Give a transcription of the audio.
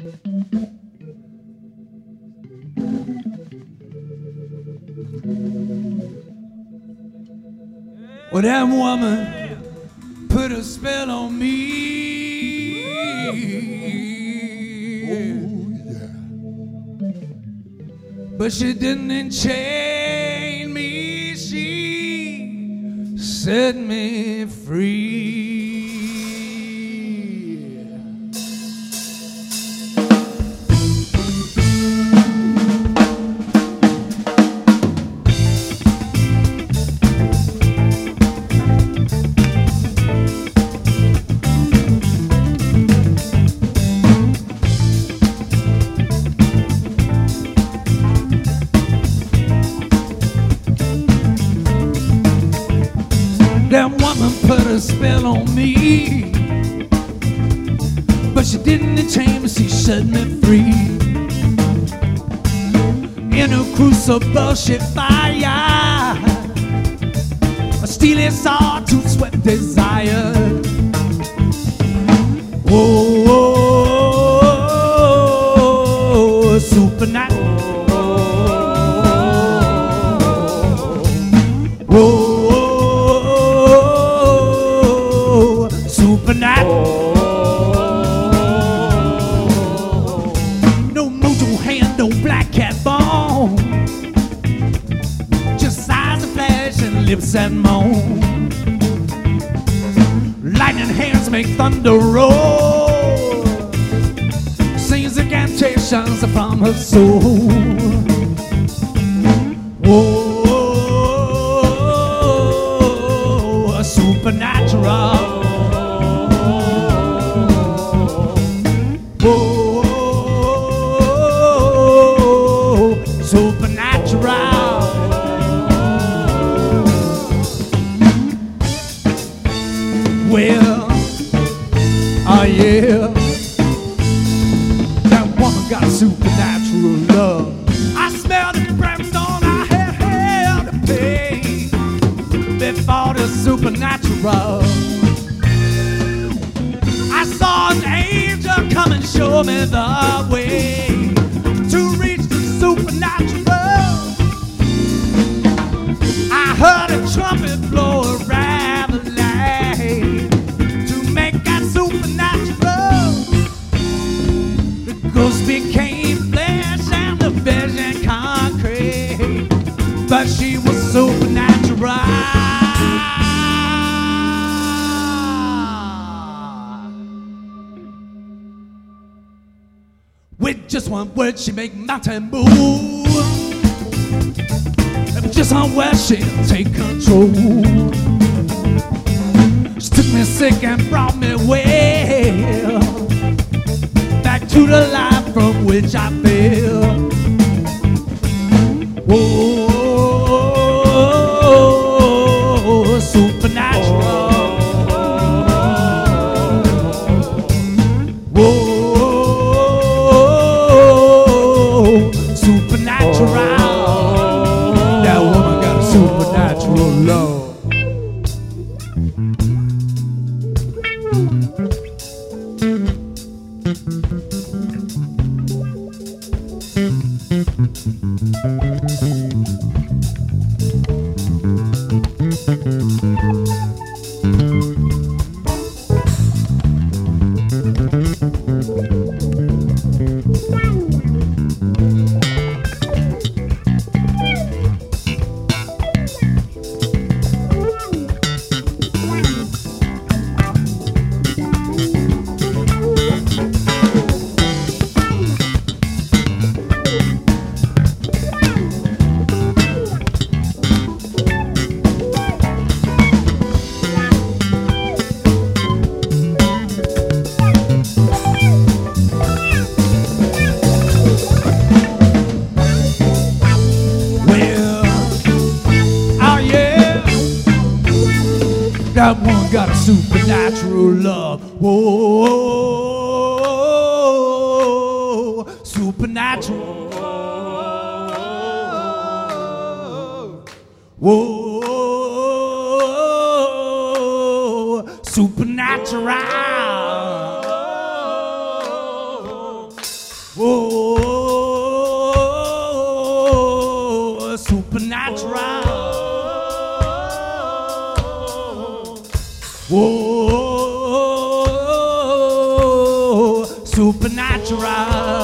Well, that woman put a spell on me. Oh, yeah. But she didn't enchain me. She set me free. That woman put a spell on me, but she didn't enchain me, she set me free. In a crucible she fire, a steely sawtooth sweat desire. Whoa, supernatural. Whoa, supernatural. No mojo hand, no black cat bone, just eyes that flash and lips that moan. Lightning hands make thunder roar, sings incantations from her soul. Whoa, supernatural. Whoa, supernatural. Well, oh yeah, that woman got supernatural love. I smelled the brimstone, I had hell to pay before the supernatural. I saw an angel come and show me the way to reach the supernatural. I heard a trumpet blow a rattling to make that supernatural. The ghost became flesh and the vision concrete, but she was supernatural. With just one word, she make mountain move. And just one word, she'll take control. She took me sick and brought me well, back to the life from which I fell. Whoa, supernatural. Whoa, supernatural. That woman got a supernatural love. That one got a supernatural love. Whoa, supernatural. Whoa, supernatural. Whoa, supernatural. Whoa, supernatural.